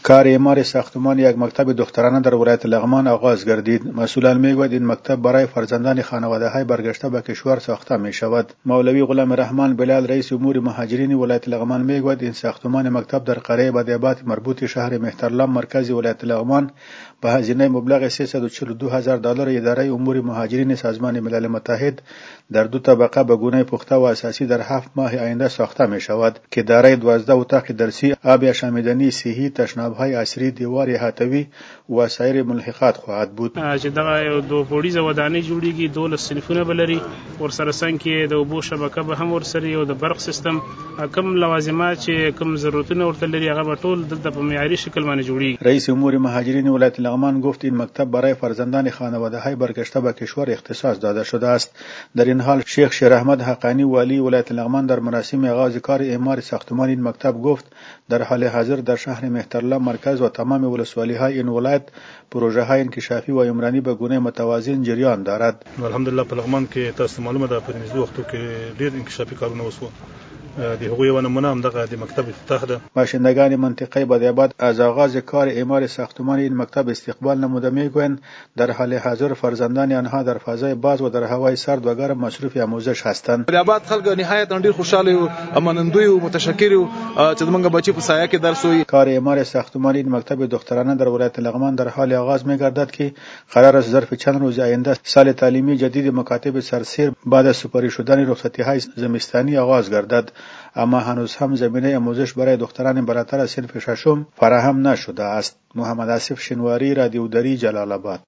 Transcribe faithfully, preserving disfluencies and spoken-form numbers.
کار اعمار ساختمان یک مکتب دخترانه در ولایت لغمان آغاز گردید. مسئولان میگویند این مکتب برای فرزندان خانواده‌های برگشته به کشور ساخته می شود. مولوی غلام رحمان بلال رئیس امور مهاجرین ولایت لغمان میگوید این ساختمان مکتب در قریه بدیعبات مربوط شهر مهترلام مرکز ولایت لغمان به هزینه مبلغ سیصد و چهل و دو هزار دلار اداره امور مهاجرین سازمان ملل متحد در دو طبقه به گونه پخته و اساسی در هفت ماه آینده ساخته می شود که دارای دوازده اتاق درسی، آب آشامیدنی، صحی، تشناب‌های عصری، دیوار احاطوي و سایر ملحقات خواهد بود. چې دغه دوه پوړیزه ودانۍ جوړیږي، دولس صنفونه به لري، ورسره څنګ کې د اوبو شبکه به هم ورسره او د برق سیستم، کوم لوازمات چې کوم ضرورتونه ورته لري هغه به ټول دلته په معیاري شکل باندې جوړیږي. رئیس امور مهاجرین ولایت لغمان گفت این مکتب برای فرزندان خانواده‌های برگشته به کشور اختصاص داده شده است. در این حال شیخ شیر احمد حقانی والی ولایت لغمان در مراسم آغاز کار اعمار ساختمان این مکتب گفت در حال حاضر در شهر مهترلام مرکز و تمام ولسوالی‌های این ولایت پروژه‌های انکشافی و عمرانی به گونه متوازن جریان دارد. الحمدلله په لغمان کې تاسو معلومه ده په دې وختو کې ډېر انکشافي کارونه وشو. د هغوی یو نمونه هم دغه د مکتب افتتاح ده. باشندگان منطقه بدیعبات از آغاز کار اعمار ساختمان این مکتب استقبال نموده میگویند در حال حاضر فرزندان آنها در فضای باز و در هوای سرد و گرم مصروف آموزش هستند. بدیعبات خلک نهایت ډیر خوشاله او منندوی او متشکر او چې موږ بچی په سایه کې درس وي. کار اعمار ساختمان این مکتب دخترانه در ولایت لغمان در حال آغاز میگردد که قرار است ظرف چند روز آینده سال تعلیمی جدید مکاتب سرسیر بعد از سپاری شدن رخصتی‌های زمستانی آغاز گردد، اما هنوز هم زمینه آموزش برای دختران برتر از صنف ششم فراهم نشده است. محمد آصف شنواری، رادیو دری، جلال آباد.